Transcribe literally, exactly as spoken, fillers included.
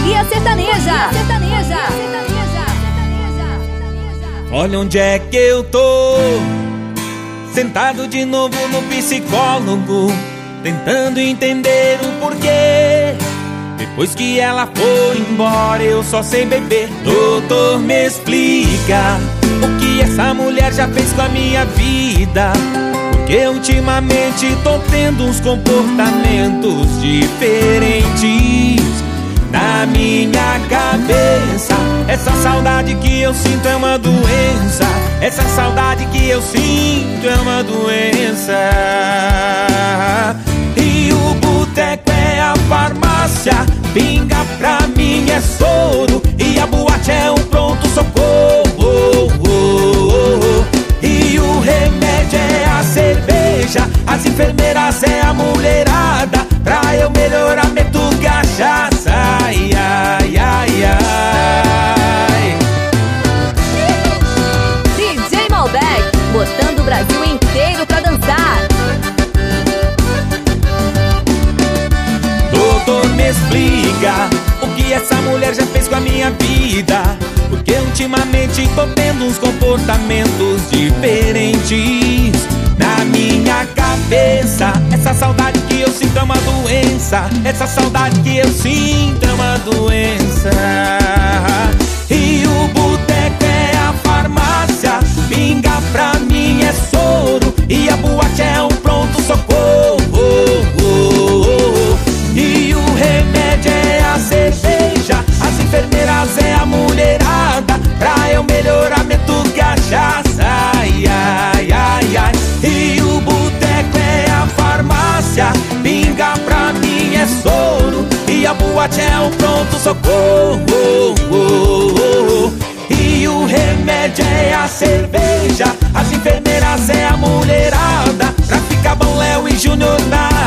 Bahia Sertaneja. Sertaneja. Olha onde é que eu tô, sentado de novo no psicólogo, tentando entender o porquê. Depois que ela foi embora, eu só sei beber. Doutor, me explica o que essa mulher já fez com a minha vida, porque ultimamente tô tendo uns comportamentos diferentes na minha cabeça. Essa saudade que eu sinto é uma doença. Essa saudade que eu sinto é uma doença. E o boteco é a farmácia, pinga pra mim é soro, e a boate é um pronto-socorro. E o remédio é a cerveja, as enfermeiras é a mulherada. Pra eu melhorar meto cachaça. Ai, ai, ai, ai. D J Malbec, botando o Brasil inteiro pra dançar. Doutor, me explica o que essa mulher já fez com a minha vida, porque ultimamente tô tendo uns comportamentos diferentes na minha cabeça. Essa saudade que eu sinto é uma doença. Essa saudade que eu sinto é uma doença. E o boteco é a farmácia, pinga pra mim é soro, e a boate é um pronto-socorro. E o remédio é a cerveja, as enfermeiras é a mulherada. Pra eu melhorar meto cachaça. Ai, ai, ai, ai. E o boteco é a farmácia, pinga pra mim é soro, e a boate é um pronto-socorro. E o remédio é a cerveja, as enfermeiras é a mulherada. Pra ficar bom, Léo e Júnior na